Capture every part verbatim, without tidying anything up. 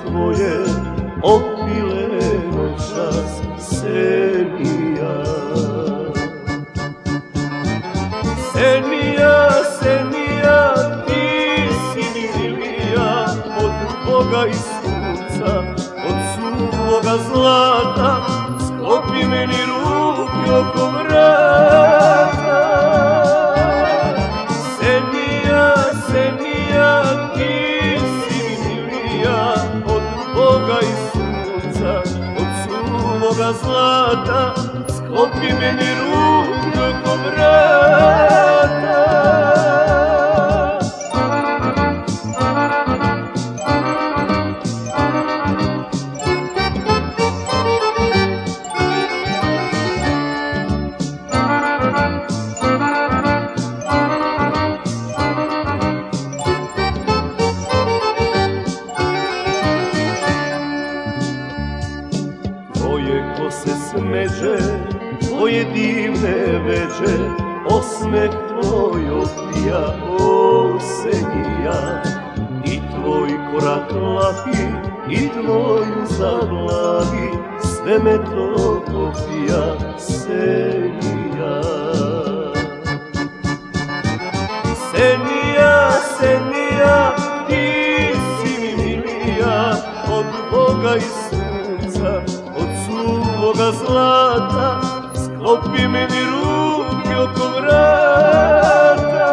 tvoje opile noćas Senija. Senija, Senija, ti si mi milija od Boga i sunca, od suvoga zlata, sklopi meni ruke oko vrata. Senija, Senija, ti si mi milija od Boga i sunca, od suvoga zlata, sklopi meni ruke oko vrata. Tvoje kose smeđe, tvoje divne veđe, osmeh tvoj opija, o Senija. I tvoj korak laki, i tvoju zavlagi, sve me to opija, Senija. Senija, Senija, ti si mi milija od Boga i sunca, od suvoga zlata, sklopi meni ruke oko vrata.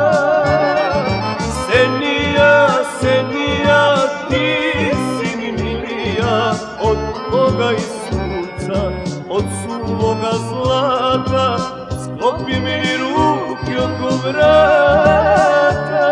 Senija, Senija, ti si mi milija od Boga i sunca, od suvoga zlata, sklopi meni ruke oko vrata.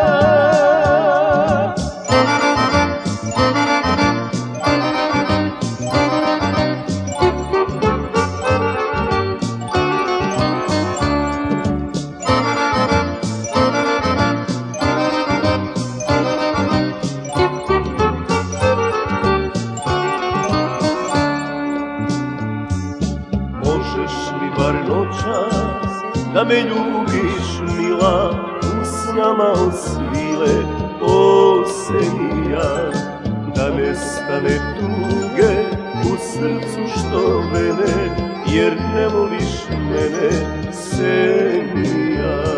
Možeš li bar noćas da me ljubiš, mila, usnama od svile, o Senija. Da nestane tuge u srcu što vene, jer ne voliš mene, Senija.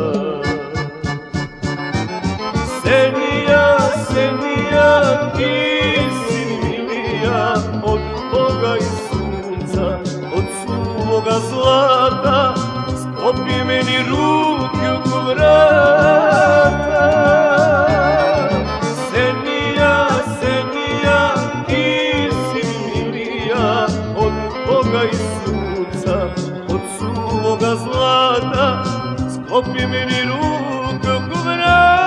Senija, Senija, ti si mi milija od Boga i sunca, od suvoga zlata, sklopi meni ruke oko vrata. Senija, Senija, ti si mi milija od Boga i sunca, od suvoga zlata, sklopi meni ruke oko vrata.